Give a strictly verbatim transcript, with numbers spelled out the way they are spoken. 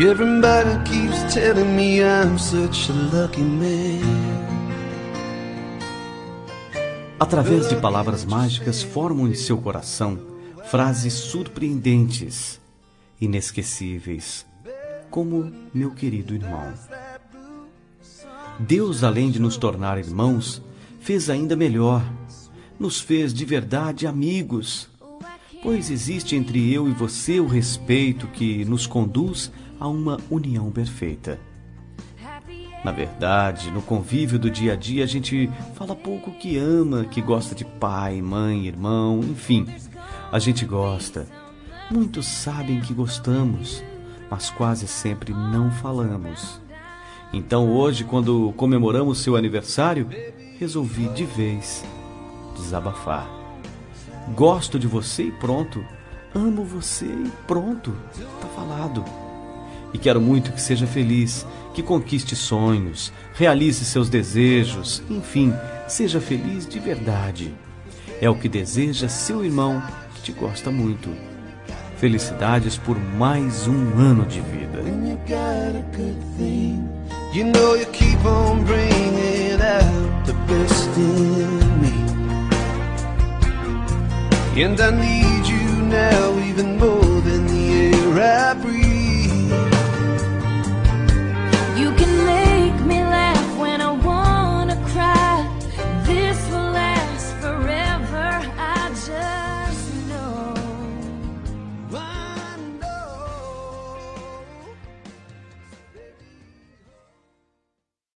Everybody keeps telling me I'm such a lucky man. Através de palavras mágicas formam em seu coração frases surpreendentes, inesquecíveis, como meu querido irmão. Deus, além de nos tornar irmãos, fez ainda melhor, nos fez de verdade amigos, pois existe entre eu e você o respeito que nos conduz a uma união perfeita. Na verdade, no convívio do dia a dia, a gente fala pouco que ama, que gosta de pai, mãe, irmão, enfim. A gente gosta. Muitos sabem que gostamos, mas quase sempre não falamos. Então hoje, quando comemoramos seu aniversário, resolvi de vez desabafar. Gosto de você e pronto. Amo você e pronto. Tá falado. E quero muito que seja feliz, que conquiste sonhos, realize seus desejos, enfim, seja feliz de verdade. É o que deseja seu irmão, que te gosta muito. Felicidades por mais um ano de vida. You know you keep on bringing out the best in me, and I need you now even more than the air I breathe.